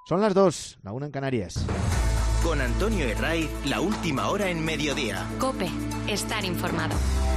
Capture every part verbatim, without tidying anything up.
Son las dos, la una en Canarias. Con Antonio Herraiz, la última hora en Mediodía. COPE, estar informado.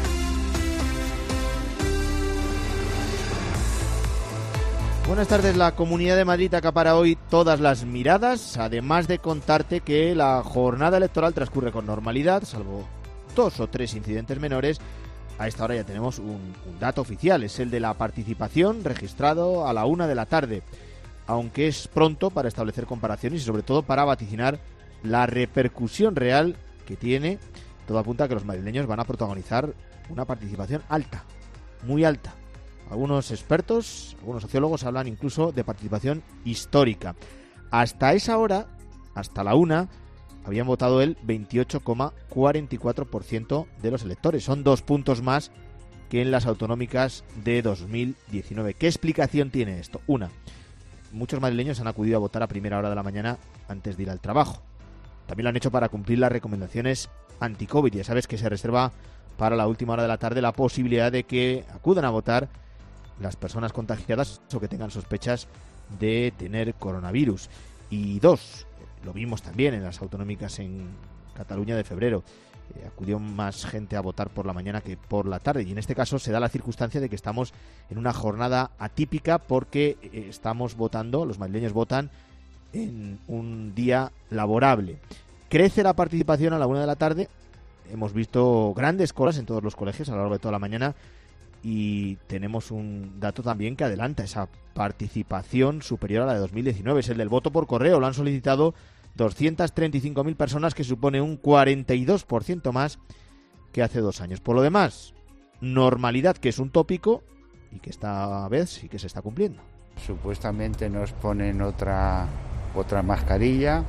Buenas tardes. La Comunidad de Madrid acapara hoy todas las miradas, además de contarte que la jornada electoral transcurre con normalidad, salvo dos o tres incidentes menores. A esta hora ya tenemos un, un dato oficial, es el de la participación registrado a la una de la tarde, aunque es pronto para establecer comparaciones y sobre todo para vaticinar la repercusión real que tiene. Todo apunta a que los madrileños van a protagonizar una participación alta, muy alta. Algunos expertos, algunos sociólogos hablan incluso de participación histórica. Hasta esa hora, hasta la una, habían votado el veintiocho coma cuarenta y cuatro por ciento de los electores. Son dos puntos más que en las autonómicas de dos mil diecinueve. ¿Qué explicación tiene esto? Una, muchos madrileños han acudido a votar a primera hora de la mañana antes de ir al trabajo. También lo han hecho para cumplir las recomendaciones anti-COVID. Ya sabes que se reserva para la última hora de la tarde la posibilidad de que acudan a votar las personas contagiadas o que tengan sospechas de tener coronavirus. Y dos, lo vimos también en las autonómicas en Cataluña de febrero, eh, acudió más gente a votar por la mañana que por la tarde, y en este caso se da la circunstancia de que estamos en una jornada atípica porque eh, estamos votando, los madrileños votan en un día laborable. Crece la participación a la una de la tarde, hemos visto grandes colas en todos los colegios a lo largo de toda la mañana. Y tenemos un dato también que adelanta esa participación superior a la de dos mil diecinueve. Es el del voto por correo. Lo han solicitado doscientas treinta y cinco mil personas, que supone un cuarenta y dos por ciento más que hace dos años. Por lo demás, normalidad, que es un tópico y que esta vez sí que se está cumpliendo. Supuestamente nos ponen otra, otra mascarilla,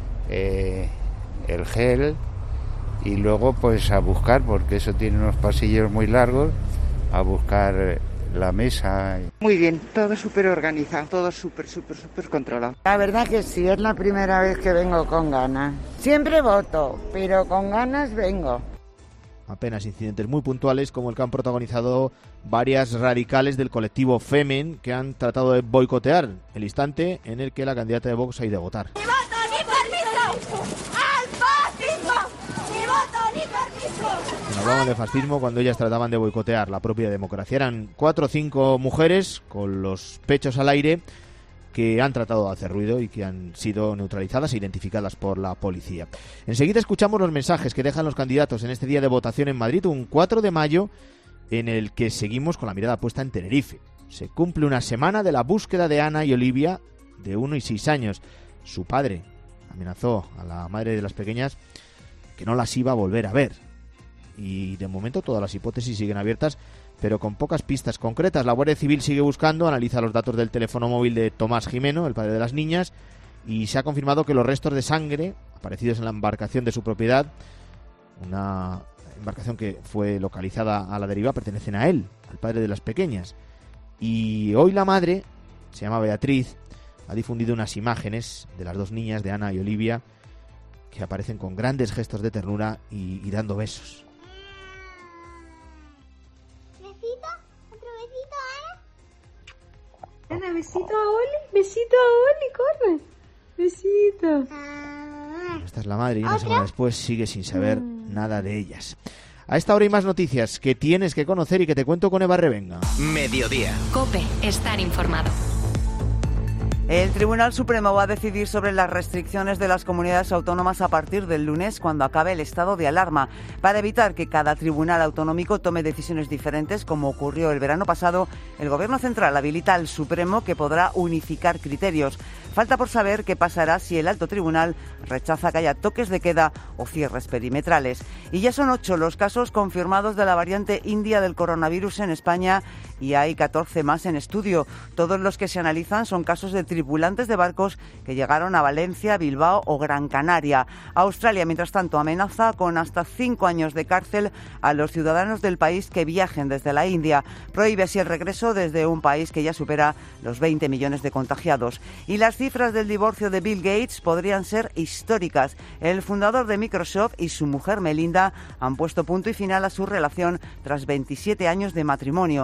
eh, el gel, y luego pues a buscar, porque eso tiene unos pasillos muy largos, a buscar la mesa. Muy bien, todo súper organizado, todo súper, súper, súper controlado. La verdad que sí, es la primera vez que vengo con ganas. Siempre voto, pero con ganas vengo. Apenas incidentes muy puntuales, como el que han protagonizado varias radicales del colectivo Femen, que han tratado de boicotear el instante en el que la candidata de Vox ha ido a votar. ¡Ni voto ni permiso! ¡Al fascismo! ¡Ni voto ni permiso! Hablaban de fascismo cuando ellas trataban de boicotear la propia democracia. Eran cuatro o cinco mujeres con los pechos al aire que han tratado de hacer ruido y que han sido neutralizadas e identificadas por la policía. Enseguida escuchamos los mensajes que dejan los candidatos en este día de votación en Madrid, un cuatro de mayo, en el que seguimos con la mirada puesta en Tenerife. Se cumple una semana de la búsqueda de Ana y Olivia, de uno y seis años. Su padre amenazó a la madre de las pequeñas que no las iba a volver a ver. Y de momento todas las hipótesis siguen abiertas, pero con pocas pistas concretas. La Guardia Civil sigue buscando, analiza los datos del teléfono móvil de Tomás Jimeno, el padre de las niñas, y se ha confirmado que los restos de sangre aparecidos en la embarcación de su propiedad, una embarcación que fue localizada a la deriva, pertenecen a él, al padre de las pequeñas. Y hoy la madre, se llama Beatriz, ha difundido unas imágenes de las dos niñas, de Ana y Olivia, que aparecen con grandes gestos de ternura y, y dando besos. Ana, besito a Oli, besito a Oli, corre, besito. Esta es la madre y una semana después sigue sin saber nada de ellas. A esta hora hay más noticias que tienes que conocer y que te cuento con Eva Revenga. Mediodía. COPE, estar informado. El Tribunal Supremo va a decidir sobre las restricciones de las comunidades autónomas a partir del lunes, cuando acabe el estado de alarma, para evitar que cada tribunal autonómico tome decisiones diferentes, como ocurrió el verano pasado. El Gobierno central habilita al Supremo, que podrá unificar criterios. Falta por saber qué pasará si el alto tribunal rechaza que haya toques de queda o cierres perimetrales. Y ya son ocho los casos confirmados de la variante india del coronavirus en España y hay catorce más en estudio. Todos los que se analizan son casos de tripulantes de barcos que llegaron a Valencia, Bilbao o Gran Canaria. Australia, mientras tanto, amenaza con hasta cinco años de cárcel a los ciudadanos del país que viajen desde la India. Prohíbe así el regreso desde un país que ya supera los veinte millones de contagiados. Y las cifras del divorcio de Bill Gates podrían ser históricas. El fundador de Microsoft y su mujer Melinda han puesto punto y final a su relación tras veintisiete años de matrimonio. La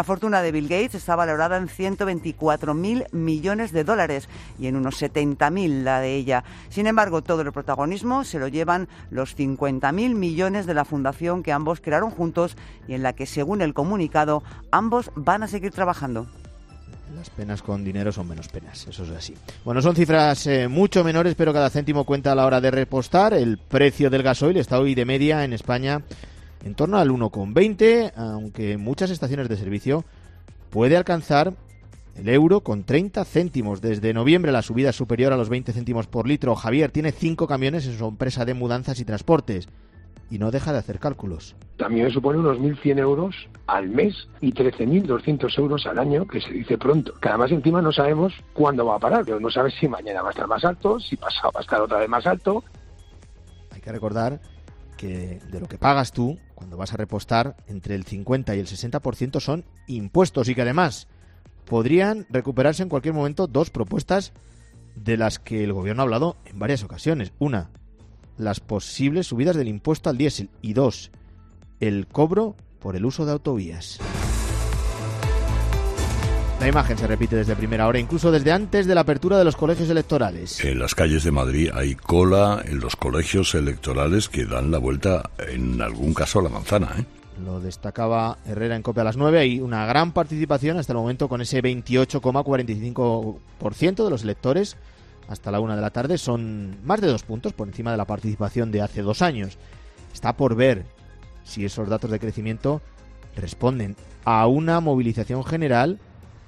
fortuna de Bill Gates está valorada en ciento veinticuatro mil millones de dólares y en unos setenta mil la de ella. Sin embargo, todo el protagonismo se lo llevan los cincuenta mil millones de la fundación que ambos crearon juntos y en la que, según el comunicado, ambos van a seguir trabajando. Las penas con dinero son menos penas, eso es así. Bueno, son cifras eh, mucho menores, pero cada céntimo cuenta a la hora de repostar. El precio del gasoil está hoy de media en España en torno al uno coma veinte, aunque en muchas estaciones de servicio puede alcanzar el euro con treinta céntimos. Desde noviembre la subida es superior a los veinte céntimos por litro. Javier tiene cinco camiones en su empresa de mudanzas y transportes y no deja de hacer cálculos. También supone unos mil cien euros al mes y trece mil doscientos euros al año, que se dice pronto. Que además encima no sabemos cuándo va a parar, pero no sabes si mañana va a estar más alto, si pasado va a estar otra vez más alto. Hay que recordar que de lo que pagas tú cuando vas a repostar, entre el cincuenta y el sesenta por ciento son impuestos y que además podrían recuperarse en cualquier momento dos propuestas de las que el gobierno ha hablado en varias ocasiones. Una, las posibles subidas del impuesto al diésel y dos, el cobro por el uso de autovías. La imagen se repite desde primera hora, incluso desde antes de la apertura de los colegios electorales. En las calles de Madrid hay cola en los colegios electorales que dan la vuelta, en algún caso, a la manzana, ¿eh? Lo destacaba Herrera en COPE a las nueve. Hay una gran participación hasta el momento con ese veintiocho coma cuarenta y cinco por ciento de los electores. Hasta la una de la tarde son más de dos puntos por encima de la participación de hace dos años. Está por ver si esos datos de crecimiento responden a una movilización general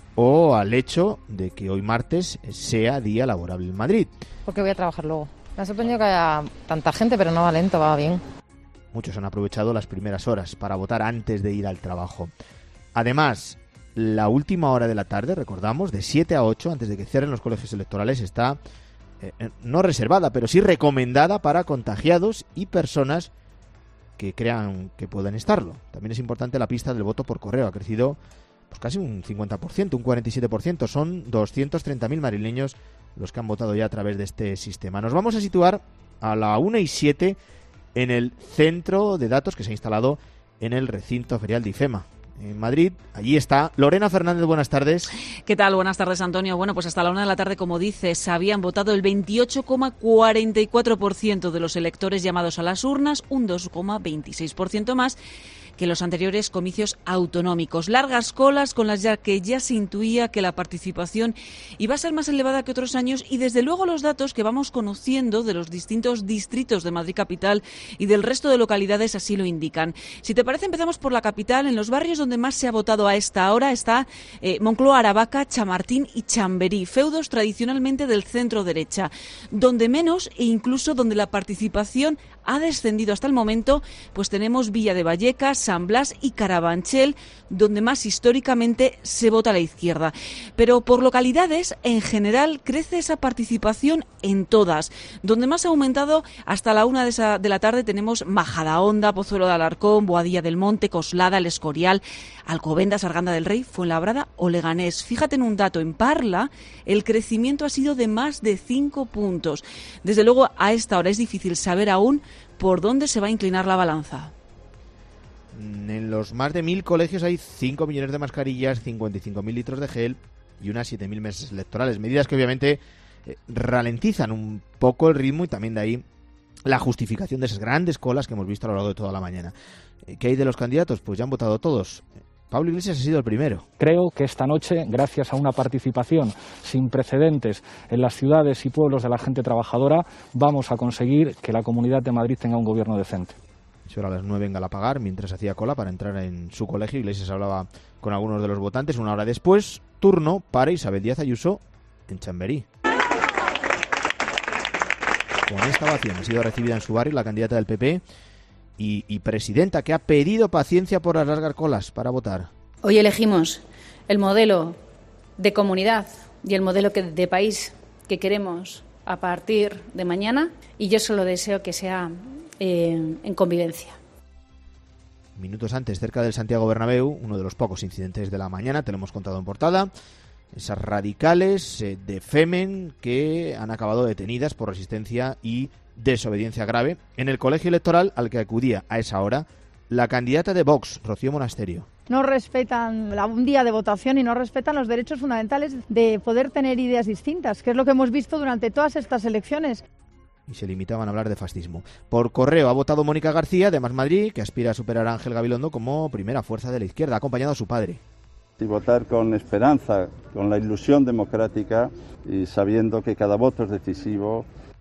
o al hecho de que hoy martes sea día laborable en Madrid. Porque voy a trabajar luego. Me ha sorprendido que haya tanta gente, pero no va lento, va bien. Muchos han aprovechado las primeras horas para votar antes de ir al trabajo. Además, la última hora de la tarde, recordamos, de siete a ocho, antes de que cierren los colegios electorales, está eh, no reservada, pero sí recomendada para contagiados y personas que crean que pueden estarlo. También es importante la pista del voto por correo. Ha crecido pues casi un cincuenta por ciento, un cuarenta y siete por ciento. Son doscientos treinta mil madrileños los que han votado ya a través de este sistema. Nos vamos a situar a la una y siete en el centro de datos que se ha instalado en el recinto ferial de IFEMA, en Madrid. Allí está Lorena Fernández, buenas tardes. ¿Qué tal? Buenas tardes, Antonio. Bueno, pues hasta la una de la tarde, como dices, habían votado el veintiocho coma cuarenta y cuatro por ciento de los electores llamados a las urnas, un dos coma veintiséis por ciento más que los anteriores comicios autonómicos. Largas colas con las ya que ya se intuía que la participación iba a ser más elevada que otros años y desde luego los datos que vamos conociendo de los distintos distritos de Madrid capital y del resto de localidades así lo indican. Si te parece, empezamos por la capital. En los barrios donde más se ha votado a esta hora está eh, Moncloa, Aravaca, Chamartín y Chamberí, feudos tradicionalmente del centro derecha. Donde menos e incluso donde la participación ha descendido hasta el momento, pues tenemos Villa de Vallecas, San Blas y Carabanchel, donde más históricamente se vota a la izquierda. Pero por localidades, en general, crece esa participación en todas. Donde más ha aumentado hasta la una de, esa, de la tarde tenemos Majadahonda, Pozuelo de Alarcón, Boadilla del Monte, Coslada, El Escorial, Alcobendas, Arganda del Rey, Fuenlabrada o Leganés. Fíjate en un dato, en Parla el crecimiento ha sido de más de cinco puntos. Desde luego, a esta hora es difícil saber aún por dónde se va a inclinar la balanza. En los más de mil colegios hay cinco millones de mascarillas, cincuenta y cinco mil litros de gel y unas siete mil mesas electorales. Medidas que obviamente eh, ralentizan un poco el ritmo y también de ahí la justificación de esas grandes colas que hemos visto a lo largo de toda la mañana. Eh, ¿Qué hay de los candidatos? Pues ya han votado todos. Pablo Iglesias ha sido el primero. Creo que esta noche, gracias a una participación sin precedentes en las ciudades y pueblos de la gente trabajadora, vamos a conseguir que la Comunidad de Madrid tenga un gobierno decente. Si ahora a las nueve en Galapagar, mientras hacía cola para entrar en su colegio, Iglesias hablaba con algunos de los votantes. Una hora después, turno para Isabel Díaz Ayuso en Chamberí. Con esta ovación ha sido recibida en su barrio la candidata del P P y, y presidenta, que ha pedido paciencia por las largas colas para votar. Hoy elegimos el modelo de comunidad y el modelo que, de país que queremos a partir de mañana y yo solo deseo que sea eh, en convivencia. Minutos antes, cerca del Santiago Bernabéu, uno de los pocos incidentes de la mañana, te lo hemos contado en portada, esas radicales eh, de Femen que han acabado detenidas por resistencia y desobediencia grave en el colegio electoral al que acudía a esa hora la candidata de Vox, Rocío Monasterio. no respetan la, un día de votación y no respetan los derechos fundamentales de poder tener ideas distintas, que es lo que hemos visto durante todas estas elecciones. Y se limitaban a hablar de fascismo. Por correo ha votado Mónica García, de Más Madrid, que aspira a superar a Ángel Gabilondo como primera fuerza de la izquierda, acompañado a su padre. Y votar con esperanza, con la ilusión democrática y sabiendo que cada voto es decisivo.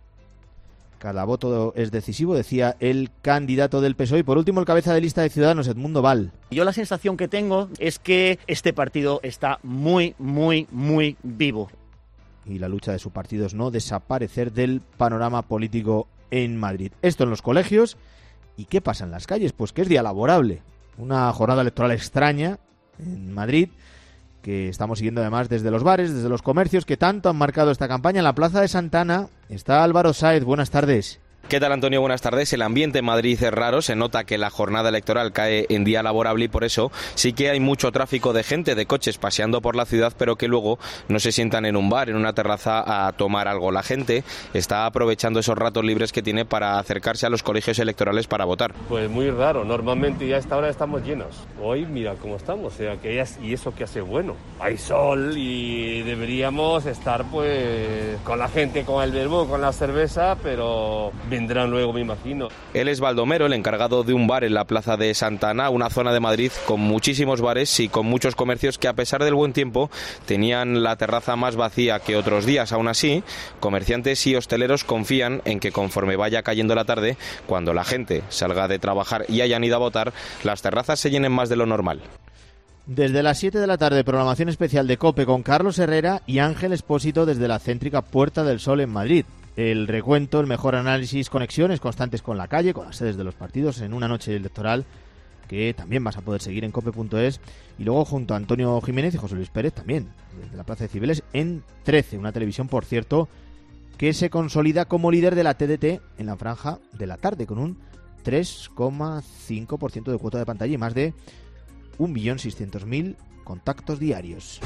Cada voto es decisivo, decía el candidato del P S O E. Y por último, el cabeza de lista de Ciudadanos, Edmundo Val. Yo la sensación que tengo es que este partido está muy, muy, muy vivo. Y la lucha de su partido es no desaparecer del panorama político en Madrid. Esto en los colegios. ¿Y qué pasa en las calles? Pues que es día laborable. Una jornada electoral extraña en Madrid, que estamos siguiendo además desde los bares, desde los comercios que tanto han marcado esta campaña. En la Plaza de Santa Ana está Álvaro Sáez. Buenas tardes. ¿Qué tal, Antonio? Buenas tardes. El ambiente en Madrid es raro, se nota que la jornada electoral cae en día laborable y por eso sí que hay mucho tráfico de gente, de coches paseando por la ciudad, pero que luego no se sientan en un bar, en una terraza a tomar algo. La gente está aprovechando esos ratos libres que tiene para acercarse a los colegios electorales para votar. Pues muy raro, normalmente ya a esta hora estamos llenos. Hoy mira cómo estamos, o sea, que ya, y eso que hace bueno. Hay sol y deberíamos estar pues con la gente, con el verbo, con la cerveza, pero vendrán luego, me imagino. Él es Baldomero, el encargado de un bar en la Plaza de Santa Ana, una zona de Madrid con muchísimos bares y con muchos comercios que, a pesar del buen tiempo, tenían la terraza más vacía que otros días. Aún así, comerciantes y hosteleros confían en que conforme vaya cayendo la tarde, cuando la gente salga de trabajar y hayan ido a votar, las terrazas se llenen más de lo normal. Desde las siete de la tarde, programación especial de COPE con Carlos Herrera y Ángel Expósito desde la céntrica Puerta del Sol en Madrid. El recuento, el mejor análisis, conexiones constantes con la calle, con las sedes de los partidos en una noche electoral que también vas a poder seguir en cope punto es. Y luego junto a Antonio Jiménez y José Luis Pérez también, desde la Plaza de Cibeles, en trece, una televisión, por cierto, que se consolida como líder de la T D T en la franja de la tarde, con un tres coma cinco por ciento de cuota de pantalla y más de un millón seiscientos mil contactos diarios.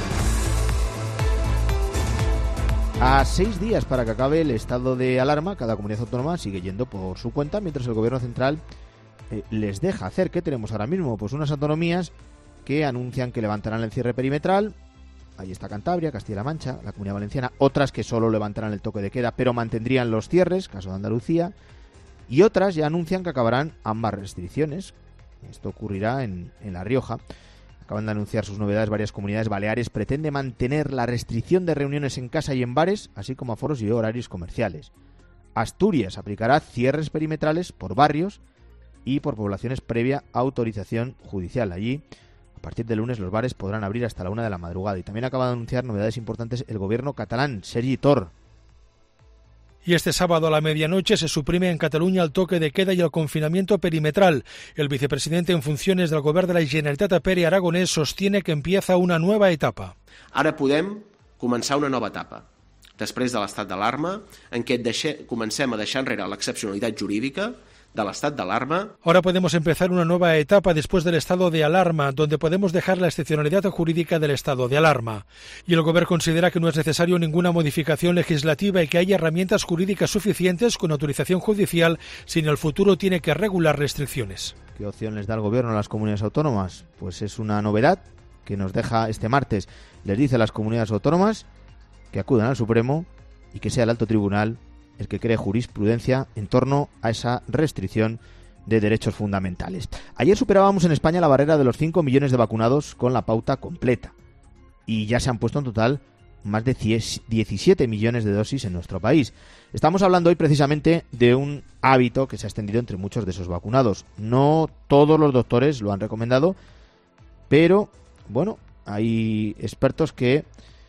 A seis días para que acabe el estado de alarma, cada comunidad autónoma sigue yendo por su cuenta, mientras el gobierno central eh, les deja hacer. ¿Qué tenemos ahora mismo? Pues unas autonomías que anuncian que levantarán el cierre perimetral. Ahí está Cantabria, Castilla-La Mancha, la Comunidad Valenciana. Otras que solo levantarán el toque de queda, pero mantendrían los cierres, caso de Andalucía. Y otras ya anuncian que acabarán ambas restricciones. Esto ocurrirá en, en La Rioja. Acaban de anunciar sus novedades varias comunidades. Baleares pretende mantener la restricción de reuniones en casa y en bares, así como aforos y horarios comerciales. Asturias aplicará cierres perimetrales por barrios y por poblaciones previa autorización judicial. Allí, a partir de lunes, los bares podrán abrir hasta la una de la madrugada. Y también acaba de anunciar novedades importantes el gobierno catalán. Sergi Tor. Y este sábado a la medianoche se suprime en Cataluña el toque de queda y el confinamiento perimetral. El vicepresidente en funciones del Govern de la Generalitat, Pere Aragonès, sostiene que empieza una nueva etapa. Ara podem començar una nova etapa, després de l'estat d'alarma, en què deixe, comencem a deixar enrere l'excepcionalitat jurídica de l'estat d'alarma. Ahora podemos empezar una nueva etapa después del estado de alarma, donde podemos dejar la excepcionalidad jurídica del estado de alarma. Y el Gobierno considera que no es necesario ninguna modificación legislativa y que hay herramientas jurídicas suficientes con autorización judicial si en el futuro tiene que regular restricciones. ¿Qué opción les da el Gobierno a las comunidades autónomas? Pues es una novedad que nos deja este martes. Les dice a las comunidades autónomas que acudan al Supremo y que sea el alto tribunal el que cree jurisprudencia en torno a esa restricción de derechos fundamentales. Ayer superábamos en España la barrera de los cinco millones de vacunados con la pauta completa. Y ya se han puesto en total más de diecisiete millones de dosis en nuestro país. Estamos hablando hoy precisamente de un hábito que se ha extendido entre muchos de esos vacunados. No todos los doctores lo han recomendado, pero, bueno, hay expertos que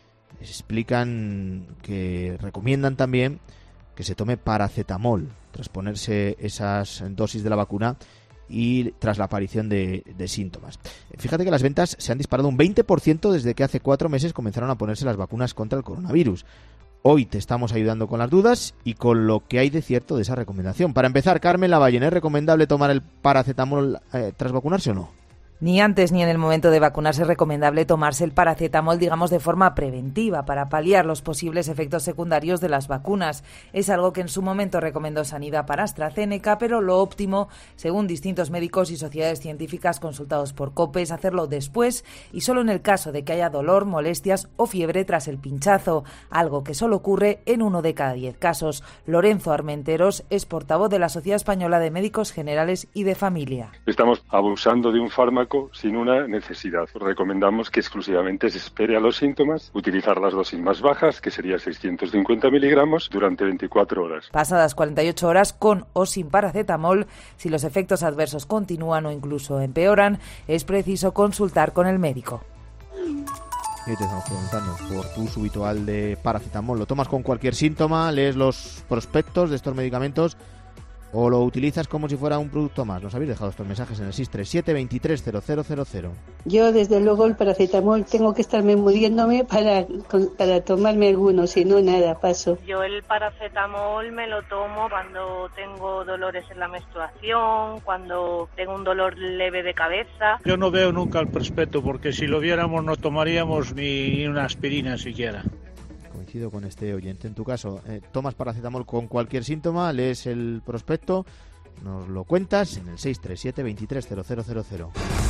explican, que recomiendan también que se tome paracetamol tras ponerse esas dosis de la vacuna y tras la aparición de, de síntomas. Fíjate que las ventas se han disparado un veinte por ciento desde que hace cuatro meses comenzaron a ponerse las vacunas contra el coronavirus. Hoy te estamos ayudando con las dudas y con lo que hay de cierto de esa recomendación. Para empezar, Carmen Lavalle, ¿es recomendable tomar el paracetamol eh, tras vacunarse o no? Ni antes ni en el momento de vacunarse es recomendable tomarse el paracetamol, digamos, de forma preventiva para paliar los posibles efectos secundarios de las vacunas. Es algo que en su momento recomendó Sanidad para AstraZeneca, pero lo óptimo, según distintos médicos y sociedades científicas consultados por COPE, es hacerlo después y solo en el caso de que haya dolor, molestias o fiebre tras el pinchazo, algo que solo ocurre en uno de cada diez casos. Lorenzo Armenteros es portavoz de la Sociedad Española de Médicos Generales y de Familia. Estamos abusando de un fármaco sin una necesidad. Recomendamos que exclusivamente se espere a los síntomas, utilizar las dosis más bajas, que sería seiscientos cincuenta miligramos, durante veinticuatro horas. Pasadas cuarenta y ocho horas, con o sin paracetamol, si los efectos adversos continúan o incluso empeoran, es preciso consultar con el médico. Y te estamos preguntando por tu uso habitual de paracetamol. ¿Lo tomas con cualquier síntoma? ¿Lees los prospectos de estos medicamentos? ¿O lo utilizas como si fuera un producto más? Nos habéis dejado estos mensajes en el seis tres siete, veintitrés, cero cero cero cero. Yo, desde luego, el paracetamol tengo que estarme muriéndome para, para tomarme alguno, si no, nada, paso. Yo el paracetamol me lo tomo cuando tengo dolores en la menstruación, cuando tengo un dolor leve de cabeza. Yo no veo nunca el prospecto, porque si lo viéramos no tomaríamos ni una aspirina siquiera. Coincido con este oyente. En tu caso, eh, tomas paracetamol con cualquier síntoma, lees el prospecto, nos lo cuentas en el seis tres siete, veintitrés, cero cero cero cero.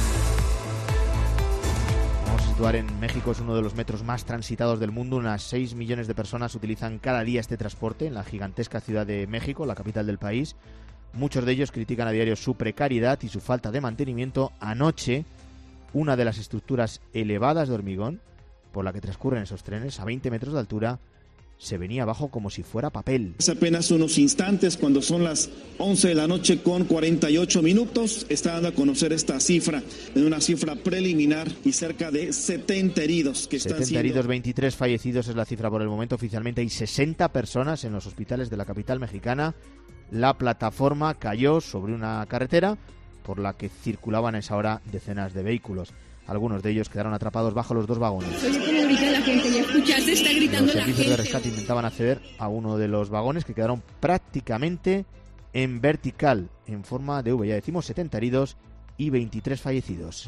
Vamos a situar en México, es uno de los metros más transitados del mundo. Unas seis millones de personas utilizan cada día este transporte en la gigantesca Ciudad de México, la capital del país. Muchos de ellos critican a diario su precariedad y su falta de mantenimiento. Anoche, una de las estructuras elevadas de hormigón por la que transcurren esos trenes, a veinte metros de altura, se venía abajo como si fuera papel. Hace apenas unos instantes, cuando son las once de la noche con cuarenta y ocho minutos, está dando a conocer esta cifra, en una cifra preliminar, y cerca de setenta heridos que están setenta siendo... heridos, veintitrés fallecidos es la cifra por el momento. Oficialmente hay sesenta personas en los hospitales de la capital mexicana. La plataforma cayó sobre una carretera por la que circulaban a esa hora decenas de vehículos. Algunos de ellos quedaron atrapados bajo los dos vagones. Oye, cómo grita la gente, ¿ya escuchaste? Está gritando Los la servicios gente. de rescate intentaban acceder a uno de los vagones que quedaron prácticamente en vertical, en forma de V. Ya decimos setenta heridos y veintitrés fallecidos.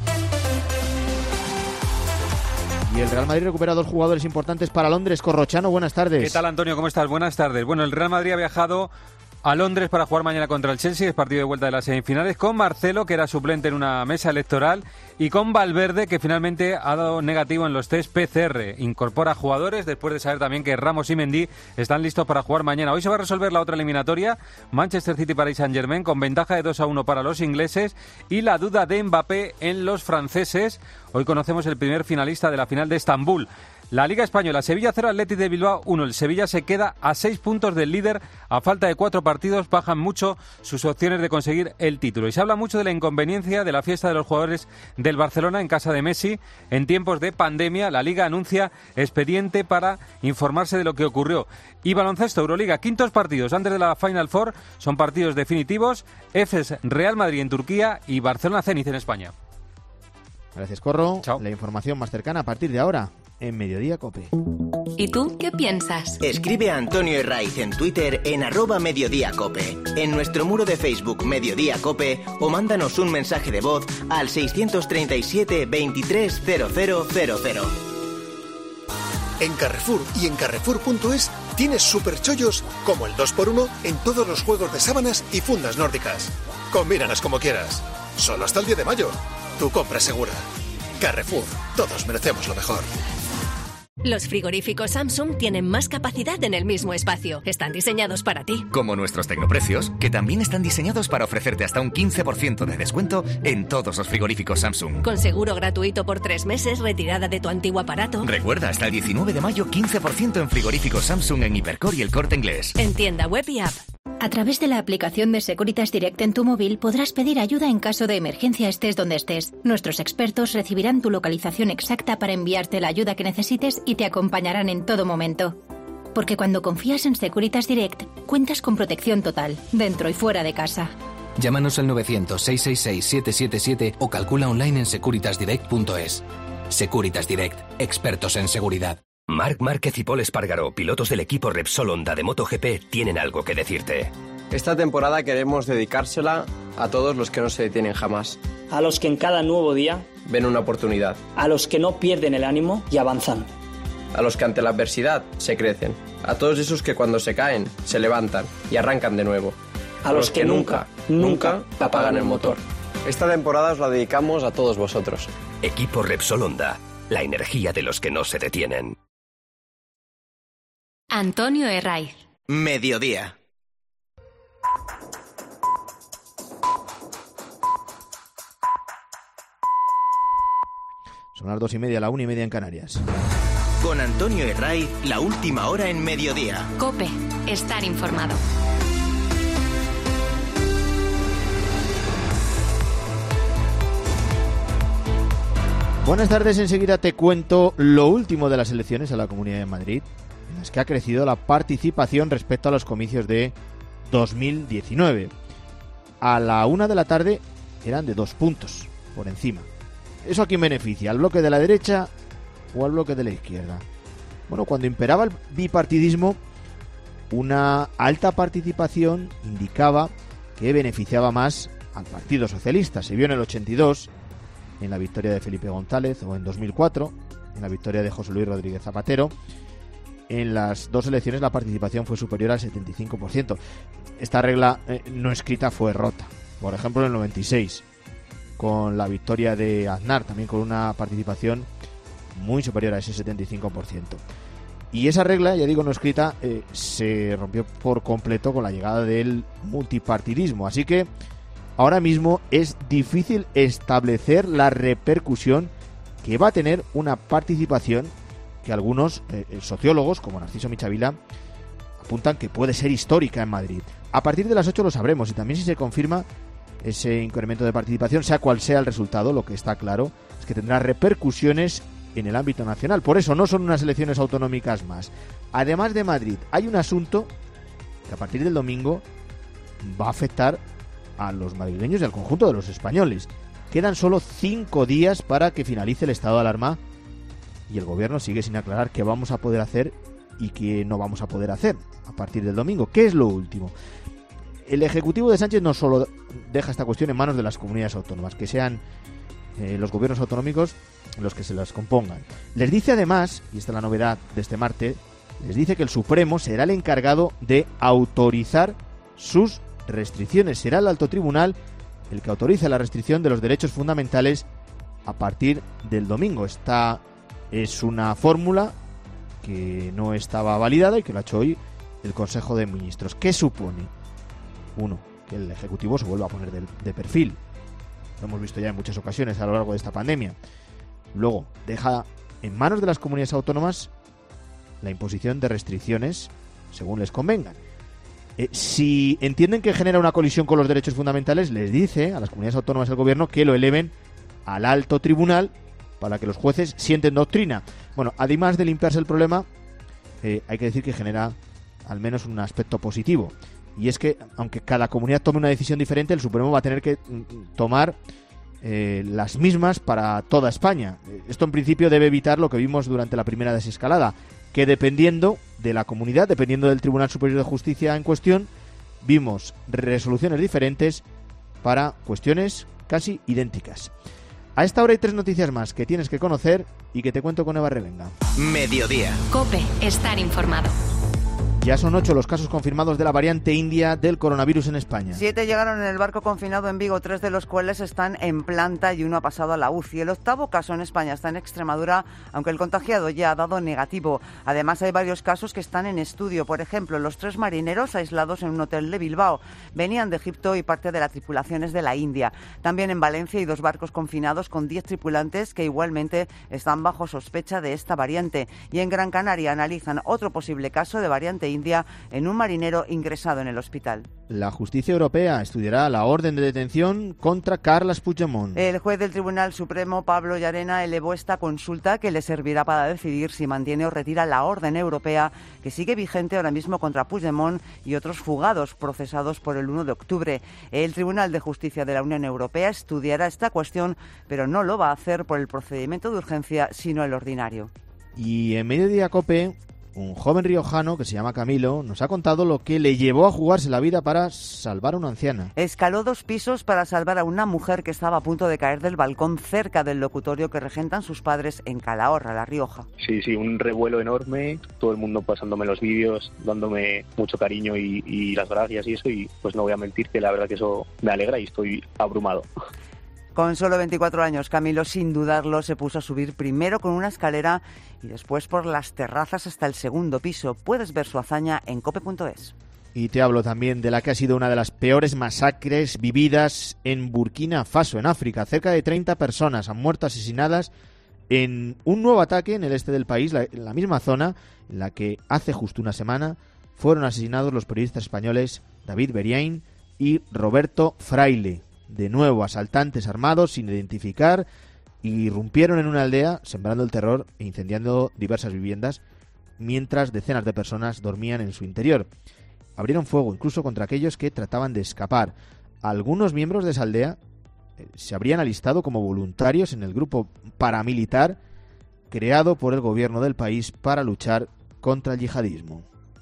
Y el Real Madrid recupera dos jugadores importantes para Londres. Corrochano, buenas tardes. ¿Qué tal, Antonio? ¿Cómo estás? Buenas tardes. Bueno, el Real Madrid ha viajado a Londres para jugar mañana contra el Chelsea, es partido de vuelta de las semifinales, con Marcelo, que era suplente en una mesa electoral, y con Valverde, que finalmente ha dado negativo en los test P C R. Incorpora jugadores después de saber también que Ramos y Mendy están listos para jugar mañana. Hoy se va a resolver la otra eliminatoria, Manchester City Paris Saint-Germain, con ventaja de dos a uno para los ingleses, y la duda de Mbappé en los franceses. Hoy conocemos el primer finalista de la final de Estambul. La Liga Española, Sevilla cero, Athletic de Bilbao uno. El Sevilla se queda a seis puntos del líder. A falta de cuatro partidos bajan mucho sus opciones de conseguir el título. Y se habla mucho de la inconveniencia de la fiesta de los jugadores del Barcelona en casa de Messi. En tiempos de pandemia, la Liga anuncia expediente para informarse de lo que ocurrió. Y baloncesto, Euroliga, quintos partidos antes de la Final Four. Son partidos definitivos. Efes Real Madrid en Turquía y Barcelona Zenit en España. Gracias, Corro. Chao. La información más cercana a partir de ahora en Mediodía Cope. ¿Y tú qué piensas? Escribe a Antonio Herraiz en Twitter en arroba Mediodía Cope, en nuestro muro de Facebook Mediodía Cope, o mándanos un mensaje de voz al seiscientos treinta y siete, veintitrés, cero cero cero cero. En Carrefour y en Carrefour punto es tienes superchollos como el dos por uno en todos los juegos de sábanas y fundas nórdicas. Combínalas como quieras. Solo hasta el diez de mayo. Tu compra es segura. Carrefour. Todos merecemos lo mejor. Los frigoríficos Samsung tienen más capacidad en el mismo espacio. Están diseñados para ti. Como nuestros tecnoprecios, que también están diseñados para ofrecerte hasta un quince por ciento de descuento en todos los frigoríficos Samsung. Con seguro gratuito por tres meses, retirada de tu antiguo aparato. Recuerda, hasta el diecinueve de mayo, quince por ciento en frigoríficos Samsung en Hipercor y El Corte Inglés. En tienda web y app. A través de la aplicación de Securitas Direct en tu móvil podrás pedir ayuda en caso de emergencia estés donde estés. Nuestros expertos recibirán tu localización exacta para enviarte la ayuda que necesites y te acompañarán en todo momento. Porque cuando confías en Securitas Direct, cuentas con protección total, dentro y fuera de casa. Llámanos al novecientos, seiscientos sesenta y seis, siete siete siete o calcula online en securitas direct punto es. Securitas Direct, expertos en seguridad. Marc Márquez y Pol Espargaró, pilotos del equipo Repsol Honda de MotoGP, tienen algo que decirte. Esta temporada queremos dedicársela a todos los que no se detienen jamás. a los que en cada nuevo día ven una oportunidad, a los que no pierden el ánimo y avanzan, a los que ante la adversidad se crecen, a todos esos que cuando se caen se levantan y arrancan de nuevo, a, a los, los que, que nunca, nunca apagan el motor. Esta temporada os la dedicamos a todos vosotros. Equipo Repsol Honda, la energía de los que no se detienen. Antonio Herraiz. Mediodía. Son las dos y media, la una y media en Canarias. Con Antonio Herraiz, la última hora en Mediodía. COPE, estar informado. Buenas tardes, enseguida te cuento lo último de las elecciones a la Comunidad de Madrid, en las que ha crecido la participación respecto a los comicios de dos mil diecinueve. A la una de la tarde eran de dos puntos por encima. ¿Eso a quién beneficia? ¿Al bloque de la derecha o al bloque de la izquierda? Bueno, cuando imperaba el bipartidismo, una alta participación indicaba que beneficiaba más al Partido Socialista. Se vio en el ochenta y dos, en la victoria de Felipe González, o en dos mil cuatro, en la victoria de José Luis Rodríguez Zapatero. En las dos elecciones la participación fue superior al setenta y cinco por ciento. Esta regla eh, no escrita fue rota. Por ejemplo, en el noventa y seis, con la victoria de Aznar, también con una participación muy superior a ese setenta y cinco por ciento. Y esa regla, ya digo, no escrita, eh, se rompió por completo con la llegada del multipartidismo. Así que ahora mismo es difícil establecer la repercusión que va a tener una participación que algunos eh, sociólogos, como Narciso Michavila, apuntan que puede ser histórica en Madrid. A partir de las ocho lo sabremos, y también si se confirma ese incremento de participación, sea cual sea el resultado, lo que está claro es que tendrá repercusiones en el ámbito nacional. Por eso no son unas elecciones autonómicas más. Además de Madrid, hay un asunto que a partir del domingo va a afectar a los madrileños y al conjunto de los españoles. Quedan solo cinco días para que finalice el estado de alarma y el gobierno sigue sin aclarar qué vamos a poder hacer y qué no vamos a poder hacer a partir del domingo. ¿Qué es lo último? El Ejecutivo de Sánchez no solo deja esta cuestión en manos de las comunidades autónomas, que sean eh, los gobiernos autonómicos los que se las compongan. Les dice además, y esta es la novedad de este martes, les dice que el Supremo será el encargado de autorizar sus restricciones. Será el alto tribunal el que autorice la restricción de los derechos fundamentales a partir del domingo. Esta es una fórmula que no estaba validada y que lo ha hecho hoy el Consejo de Ministros. ¿Qué supone? Uno, que el Ejecutivo se vuelva a poner de, de perfil. Lo hemos visto ya en muchas ocasiones a lo largo de esta pandemia. Luego, deja en manos de las comunidades autónomas la imposición de restricciones según les convengan. Eh, si entienden que genera una colisión con los derechos fundamentales, les dice a las comunidades autónomas del gobierno que lo eleven al alto tribunal para que los jueces sienten doctrina. Bueno, además de limpiarse el problema, eh, hay que decir que genera al menos un aspecto positivo. Y es que, aunque cada comunidad tome una decisión diferente, el Supremo va a tener que mm, tomar eh, las mismas para toda España. Esto en principio debe evitar lo que vimos durante la primera desescalada, que dependiendo de la comunidad, dependiendo del Tribunal Superior de Justicia en cuestión, vimos resoluciones diferentes para cuestiones casi idénticas. A esta hora hay tres noticias más que tienes que conocer y que te cuento con Eva Revenga. Mediodía. COPE, estar informado. Ya son ocho los casos confirmados de la variante india del coronavirus en España. Siete llegaron en el barco confinado en Vigo, tres de los cuales están en planta y uno ha pasado a la U C I. El octavo caso en España está en Extremadura, aunque el contagiado ya ha dado negativo. Además, hay varios casos que están en estudio. Por ejemplo, los tres marineros aislados en un hotel de Bilbao venían de Egipto y parte de la tripulación es de la India. También en Valencia hay dos barcos confinados con diez tripulantes que igualmente están bajo sospecha de esta variante. Y en Gran Canaria analizan otro posible caso de variante India en un marinero ingresado en el hospital. La justicia europea estudiará la orden de detención contra Carles Puigdemont. El juez del Tribunal Supremo, Pablo Llarena, elevó esta consulta que le servirá para decidir si mantiene o retira la orden europea que sigue vigente ahora mismo contra Puigdemont y otros fugados procesados por el uno de octubre. El Tribunal de Justicia de la Unión Europea estudiará esta cuestión, pero no lo va a hacer por el procedimiento de urgencia, sino el ordinario. Y en Mediodía COPE un joven riojano que se llama Camilo nos ha contado lo que le llevó a jugarse la vida para salvar a una anciana. Escaló dos pisos para salvar a una mujer que estaba a punto de caer del balcón cerca del locutorio que regentan sus padres en Calahorra, La Rioja. Sí, sí, un revuelo enorme, todo el mundo pasándome los vídeos, dándome mucho cariño y, y las gracias y eso, y pues no voy a mentir que la verdad que eso me alegra y estoy abrumado. Con solo veinticuatro años, Camilo, sin dudarlo, se puso a subir primero con una escalera y después por las terrazas hasta el segundo piso. Puedes ver su hazaña en cope punto es. Y te hablo también de la que ha sido una de las peores masacres vividas en Burkina Faso, en África. Cerca de treinta personas han muerto asesinadas en un nuevo ataque en el este del país, la, en la misma zona en la que hace justo una semana fueron asesinados los periodistas españoles David Beriain y Roberto Fraile. De nuevo, asaltantes armados sin identificar irrumpieron en una aldea, sembrando el terror e incendiando diversas viviendas, mientras decenas de personas dormían en su interior. Abrieron fuego incluso contra aquellos que trataban de escapar. Algunos miembros de esa aldea eh, se habrían alistado como voluntarios en el grupo paramilitar creado por el gobierno del país para luchar contra el yihadismo.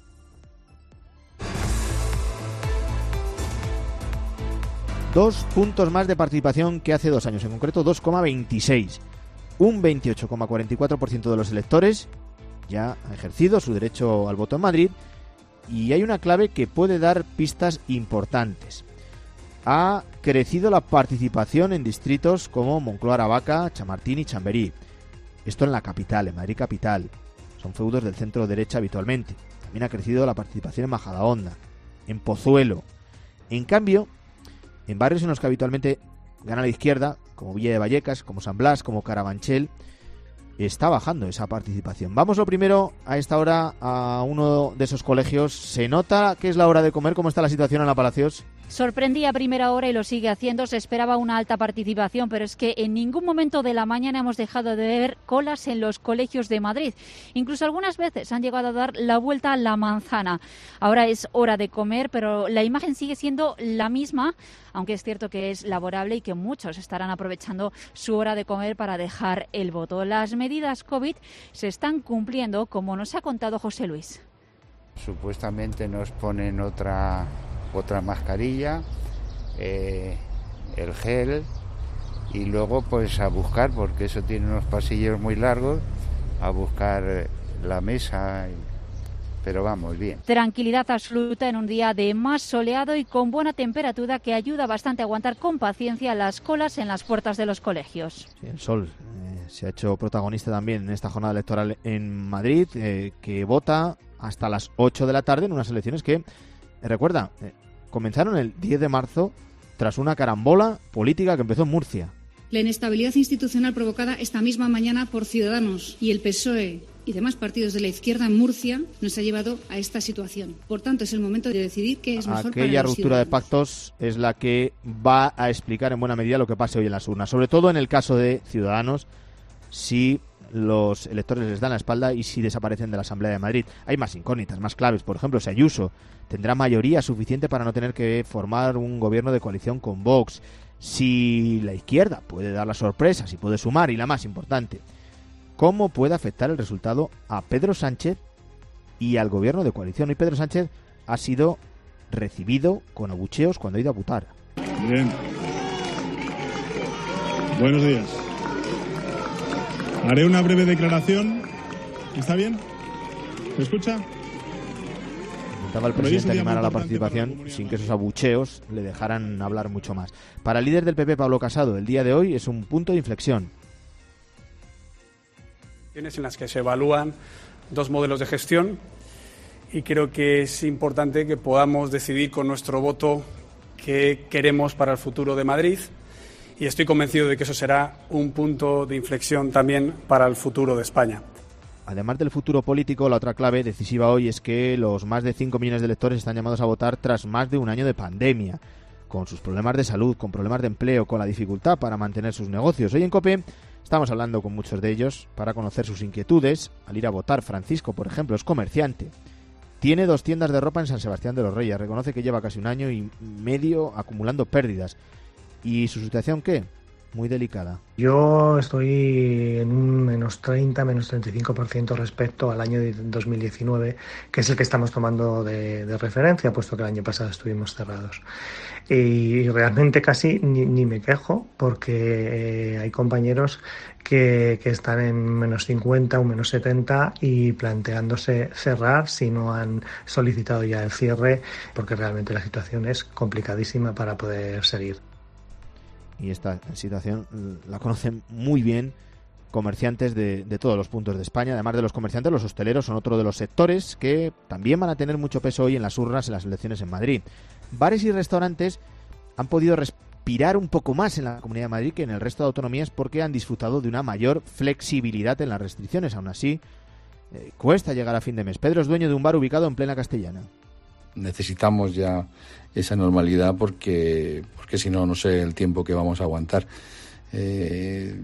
Dos puntos más de participación que hace dos años, en concreto dos coma veintiséis. Un veintiocho coma cuarenta y cuatro por ciento de los electores ya ha ejercido su derecho al voto en Madrid, y hay una clave que puede dar pistas importantes. Ha crecido la participación en distritos como Moncloa, Aravaca, Chamartín y Chamberí. Esto en la capital, en Madrid capital. Son feudos del centro derecha habitualmente. También ha crecido la participación en Majadahonda, en Pozuelo. En cambio, en barrios en los que habitualmente gana la izquierda, como Villa de Vallecas, como San Blas, como Carabanchel, está bajando esa participación. Vamos lo primero a esta hora a uno de esos colegios. ¿Se nota que es la hora de comer? ¿Cómo está la situación en la Palacios? Sorprendía a primera hora y lo sigue haciendo. Se esperaba una alta participación, pero es que en ningún momento de la mañana hemos dejado de ver colas en los colegios de Madrid. Incluso algunas veces han llegado a dar la vuelta a la manzana. Ahora es hora de comer, pero la imagen sigue siendo la misma, aunque es cierto que es laborable y que muchos estarán aprovechando su hora de comer para dejar el voto. Las medidas COVID se están cumpliendo, como nos ha contado José Luis. Supuestamente nos ponen otra... otra mascarilla, eh, el gel, y luego pues a buscar, porque eso tiene unos pasillos muy largos, a buscar la mesa, pero vamos, bien. Tranquilidad absoluta en un día de más soleado y con buena temperatura que ayuda bastante a aguantar con paciencia las colas en las puertas de los colegios. Sí, el sol eh, se ha hecho protagonista también en esta jornada electoral en Madrid, eh, que vota hasta las ocho de la tarde en unas elecciones que, recuerda, eh, comenzaron el diez de marzo tras una carambola política que empezó en Murcia. La inestabilidad institucional provocada esta misma mañana por Ciudadanos y el P S O E y demás partidos de la izquierda en Murcia nos ha llevado a esta situación. Por tanto, es el momento de decidir qué es mejor Aquella para los ruptura de ciudadanos. pactos es la que va a explicar en buena medida lo que pase hoy en las urnas, sobre todo en el caso de Ciudadanos, si los electores les dan la espalda y si desaparecen de la Asamblea de Madrid. Hay más incógnitas, más claves. Por ejemplo, si Ayuso tendrá mayoría suficiente para no tener que formar un gobierno de coalición con Vox. Si la izquierda puede dar la sorpresa, si puede sumar, y la más importante, ¿cómo puede afectar el resultado a Pedro Sánchez y al gobierno de coalición? Hoy Pedro Sánchez ha sido recibido con abucheos cuando ha ido a votar. Bien. Buenos días. Haré una breve declaración. ¿Está bien? ¿Me escucha? Intentaba el presidente animar a la participación sin que esos abucheos le dejaran hablar mucho más. Para el líder del P P, Pablo Casado, el día de hoy es un punto de inflexión. En las que se evalúan dos modelos de gestión y creo que es importante que podamos decidir con nuestro voto qué queremos para el futuro de Madrid. Y estoy convencido de que eso será un punto de inflexión también para el futuro de España. Además del futuro político, la otra clave decisiva hoy es que los más de cinco millones de electores están llamados a votar tras más de un año de pandemia, con sus problemas de salud, con problemas de empleo, con la dificultad para mantener sus negocios. Hoy en COPE estamos hablando con muchos de ellos para conocer sus inquietudes al ir a votar. Francisco, por ejemplo, es comerciante. Tiene dos tiendas de ropa en San Sebastián de los Reyes. Reconoce que lleva casi un año y medio acumulando pérdidas. ¿Y su situación qué? muy delicada. Yo estoy en un menos treinta, menos treinta y cinco por ciento respecto al año de dos mil diecinueve, que es el que estamos tomando de, de referencia, puesto que el año pasado estuvimos cerrados. Y realmente casi ni, ni me quejo, porque eh, hay compañeros que, que están en menos cincuenta o menos setenta y planteándose cerrar si no han solicitado ya el cierre, porque realmente la situación es complicadísima para poder seguir. Y esta situación la conocen muy bien comerciantes de, de todos los puntos de España. Además de los comerciantes, los hosteleros son otro de los sectores que también van a tener mucho peso hoy en las urnas en las elecciones en Madrid. Bares y restaurantes han podido respirar un poco más en la Comunidad de Madrid que en el resto de autonomías porque han disfrutado de una mayor flexibilidad en las restricciones. Aún así, eh, cuesta llegar a fin de mes. Pedro es dueño de un bar ubicado en plena Castellana. Necesitamos ya esa normalidad porque, porque si no, no sé el tiempo que vamos a aguantar. Eh,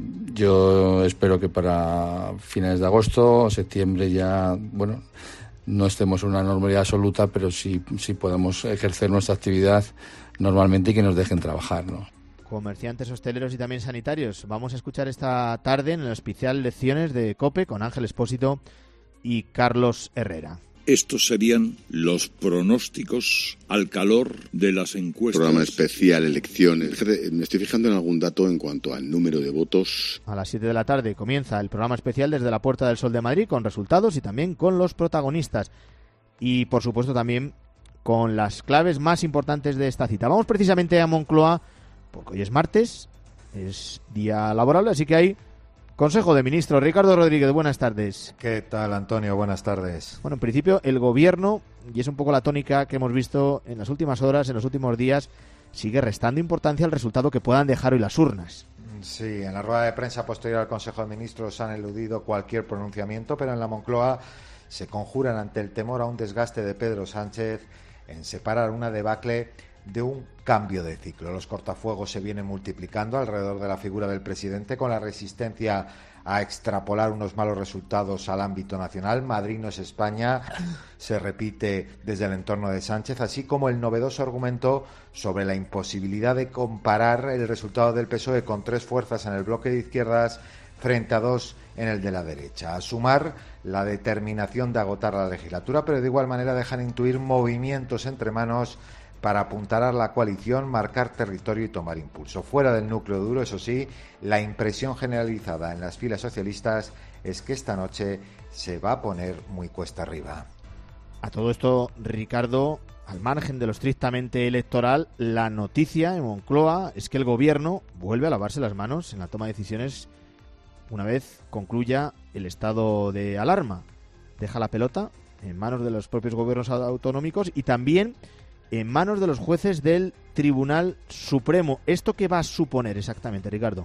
yo espero que para finales de agosto o septiembre ya, bueno, no estemos en una normalidad absoluta, pero sí, sí podemos ejercer nuestra actividad normalmente y que nos dejen trabajar, ¿no? Comerciantes, hosteleros y también sanitarios. Vamos a escuchar esta tarde en el especial Lecciones de COPE con Ángel Expósito y Carlos Herrera. Estos serían los pronósticos al calor de las encuestas. Programa especial, elecciones. Me estoy fijando en algún dato en cuanto al número de votos. A las siete de la tarde comienza el programa especial desde la Puerta del Sol de Madrid con resultados y también con los protagonistas. Y, por supuesto, también con las claves más importantes de esta cita. Vamos precisamente a Moncloa porque hoy es martes, es día laborable, así que hay Consejo de Ministros. Ricardo Rodríguez, buenas tardes. ¿Qué tal, Antonio? Buenas tardes. Bueno, en principio el Gobierno, y es un poco la tónica que hemos visto en las últimas horas, en los últimos días, sigue restando importancia al resultado que puedan dejar hoy las urnas. Sí, en la rueda de prensa posterior al Consejo de Ministros han eludido cualquier pronunciamiento, pero en la Moncloa se conjuran ante el temor a un desgaste de Pedro Sánchez en separar una debacle de un cambio de ciclo. Los cortafuegos se vienen multiplicando alrededor de la figura del presidente con la resistencia a extrapolar unos malos resultados al ámbito nacional. Madrid no es España, se repite desde el entorno de Sánchez, así como el novedoso argumento sobre la imposibilidad de comparar el resultado del P S O E con tres fuerzas en el bloque de izquierdas frente a dos en el de la derecha. A sumar la determinación de agotar la legislatura, pero de igual manera dejan intuir movimientos entre manos para apuntalar la coalición, marcar territorio y tomar impulso. Fuera del núcleo duro, eso sí, la impresión generalizada en las filas socialistas es que esta noche se va a poner muy cuesta arriba. A todo esto, Ricardo, al margen de lo estrictamente electoral, la noticia en Moncloa es que el Gobierno vuelve a lavarse las manos en la toma de decisiones una vez concluya el estado de alarma. Deja la pelota en manos de los propios gobiernos autonómicos y también en manos de los jueces del Tribunal Supremo. ¿Esto qué va a suponer exactamente, Ricardo?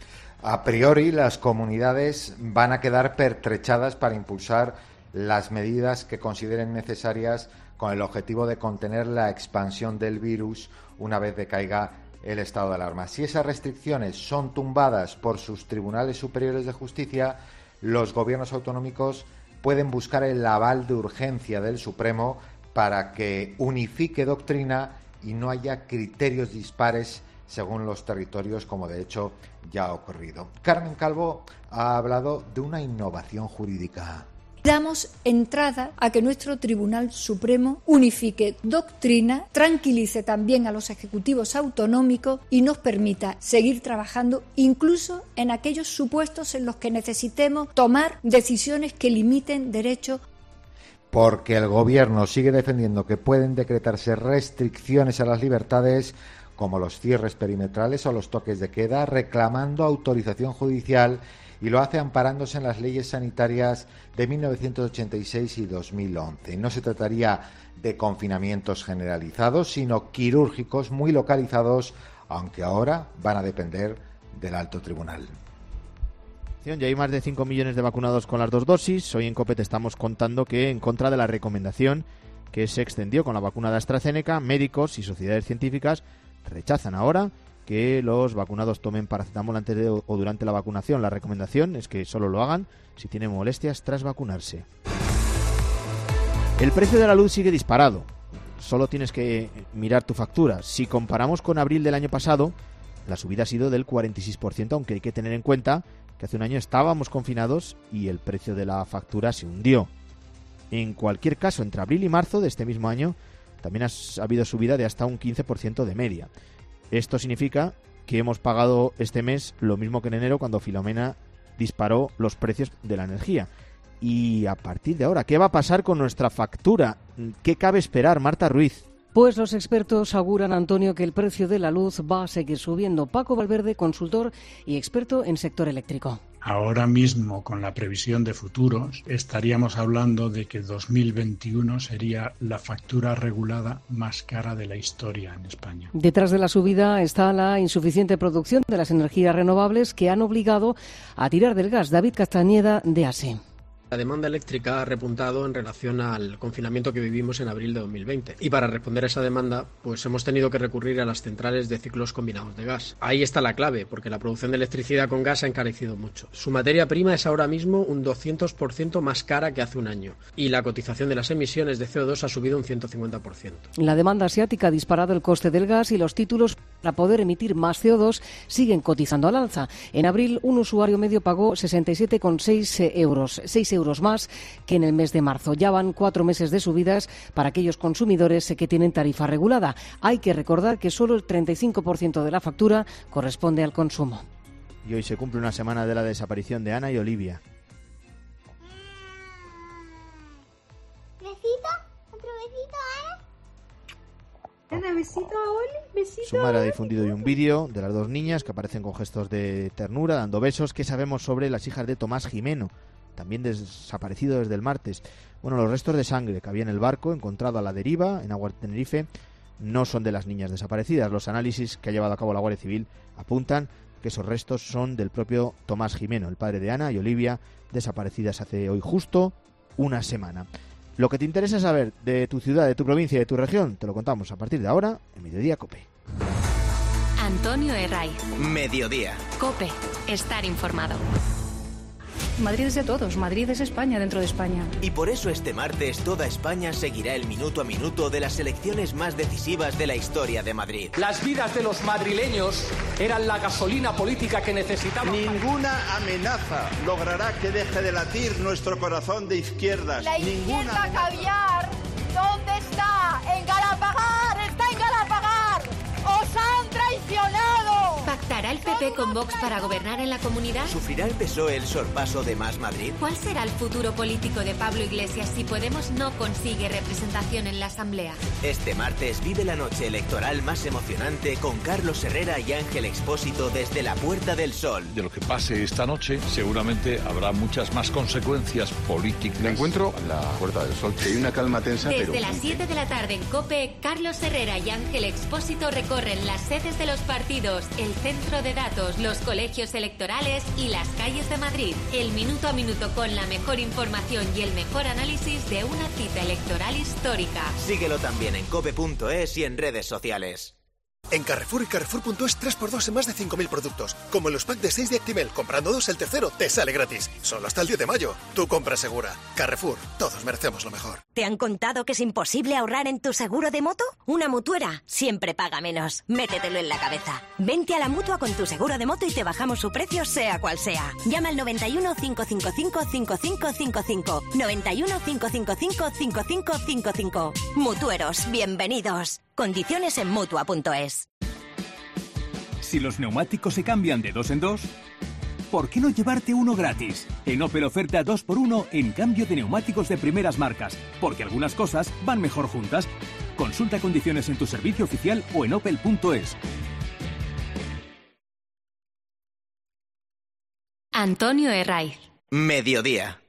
A priori, las comunidades van a quedar pertrechadas para impulsar las medidas que consideren necesarias con el objetivo de contener la expansión del virus una vez decaiga el estado de alarma. Si esas restricciones son tumbadas por sus tribunales superiores de justicia, los gobiernos autonómicos pueden buscar el aval de urgencia del Supremo para que unifique doctrina y no haya criterios dispares según los territorios, como de hecho ya ha ocurrido. Carmen Calvo ha hablado de una innovación jurídica. Damos entrada a que nuestro Tribunal Supremo unifique doctrina, tranquilice también a los ejecutivos autonómicos y nos permita seguir trabajando incluso en aquellos supuestos en los que necesitemos tomar decisiones que limiten derechos. Porque el Gobierno sigue defendiendo que pueden decretarse restricciones a las libertades como los cierres perimetrales o los toques de queda, reclamando autorización judicial, y lo hace amparándose en las leyes sanitarias de mil novecientos ochenta y seis y dos mil once. No se trataría de confinamientos generalizados, sino quirúrgicos muy localizados, aunque ahora van a depender del alto tribunal. Ya hay más de cinco millones de vacunados con las dos dosis. Hoy en COPE te estamos contando que, en contra de la recomendación que se extendió con la vacuna de AstraZeneca, médicos y sociedades científicas rechazan ahora que los vacunados tomen paracetamol antes de o durante la vacunación. La recomendación es que solo lo hagan si tienen molestias tras vacunarse. El precio de la luz sigue disparado. Solo tienes que mirar tu factura. Si comparamos con abril del año pasado, la subida ha sido del cuarenta y seis por ciento, aunque hay que tener en cuenta que hace un año estábamos confinados y el precio de la factura se hundió. En cualquier caso, entre abril y marzo de este mismo año también ha habido subida de hasta un quince por ciento de media. Esto significa que hemos pagado este mes lo mismo que en enero, cuando Filomena disparó los precios de la energía. Y a partir de ahora, ¿qué va a pasar con nuestra factura? ¿Qué cabe esperar, Marta Ruiz? Pues los expertos auguran, Antonio, que el precio de la luz va a seguir subiendo. Paco Valverde, consultor y experto en sector eléctrico. Ahora mismo, con la previsión de futuros, estaríamos hablando de que dos mil veintiuno sería la factura regulada más cara de la historia en España. Detrás de la subida está la insuficiente producción de las energías renovables que han obligado a tirar del gas. David Castañeda, de A S E. La demanda eléctrica ha repuntado en relación al confinamiento que vivimos en abril de dos mil veinte. Y para responder a esa demanda, pues hemos tenido que recurrir a las centrales de ciclos combinados de gas. Ahí está la clave, porque la producción de electricidad con gas ha encarecido mucho. Su materia prima es ahora mismo un doscientos por ciento más cara que hace un año. Y la cotización de las emisiones de C O dos ha subido un ciento cincuenta por ciento. La demanda asiática ha disparado el coste del gas y los títulos para poder emitir más C O dos siguen cotizando al alza. En abril, un usuario medio pagó sesenta y siete coma seis euros, seis euros más que en el mes de marzo. Ya van cuatro meses de subidas para aquellos consumidores que tienen tarifa regulada. Hay que recordar que solo el treinta y cinco por ciento de la factura corresponde al consumo. Y hoy se cumple una semana de la desaparición de Ana y Olivia. ¿Besito? ¿Otro besito, Ana? Ana, besito a Oli, besito. Su madre ha difundido hoy un vídeo de las dos niñas que aparecen con gestos de ternura, dando besos. ¿Qué sabemos sobre las hijas de Tomás Jimeno, también desaparecido desde el martes? Bueno, los restos de sangre que había en el barco encontrado a la deriva en aguas de Tenerife no son de las niñas desaparecidas. Los análisis que ha llevado a cabo la Guardia Civil apuntan que esos restos son del propio Tomás Jimeno, el padre de Ana y Olivia, desaparecidas hace hoy justo una semana. Lo que te interesa saber de tu ciudad, de tu provincia y de tu región, te lo contamos a partir de ahora en Mediodía COPE. Antonio Herray. Mediodía. COPE. Estar informado. Madrid es de todos, Madrid es España dentro de España. Y por eso este martes toda España seguirá el minuto a minuto de las elecciones más decisivas de la historia de Madrid. Las vidas de los madrileños eran la gasolina política que necesitaban. Ninguna amenaza logrará que deje de latir nuestro corazón de izquierdas. La Ninguna izquierda amenaza. caviar, ¿dónde está? En Galapagar, está en Galapagar. ¡Os han traicionado! ¿Pactará el P P con Vox para gobernar en la comunidad? ¿Sufrirá el P S O E el sorpaso de Más Madrid? ¿Cuál será el futuro político de Pablo Iglesias si Podemos no consigue representación en la Asamblea? Este martes vive la noche electoral más emocionante con Carlos Herrera y Ángel Expósito desde la Puerta del Sol. De lo que pase esta noche, seguramente habrá muchas más consecuencias políticas. Me encuentro en la Puerta del Sol. Hay una calma tensa, Desde pero... las siete de la tarde en COPE, Carlos Herrera y Ángel Expósito recorren las sedes de los partidos, el centro de datos, los colegios electorales y las calles de Madrid. El minuto a minuto con la mejor información y el mejor análisis de una cita electoral histórica. Síguelo también en cope punto es y en redes sociales. En Carrefour y Carrefour punto es tres por dos en más de cinco mil productos. Como en los packs de seis de Actimel. Comprando dos, el tercero te sale gratis. Solo hasta el diez de mayo. Tu compra segura. Carrefour. Todos merecemos lo mejor. ¿Te han contado que es imposible ahorrar en tu seguro de moto? Una mutuera siempre paga menos. Métetelo en la cabeza. Vente a la Mutua con tu seguro de moto y te bajamos su precio sea cual sea. Llama al noventa y uno, cinco cinco cinco, cinco cinco cinco cinco. noventa y uno, cinco cinco cinco, cinco cinco cinco cinco. Mutueros, bienvenidos. Condiciones en Mutua punto es. Si los neumáticos se cambian de dos en dos, ¿por qué no llevarte uno gratis? En Opel oferta dos por uno en cambio de neumáticos de primeras marcas, porque algunas cosas van mejor juntas. Consulta condiciones en tu servicio oficial o en opel punto es. Antonio Herray. Mediodía.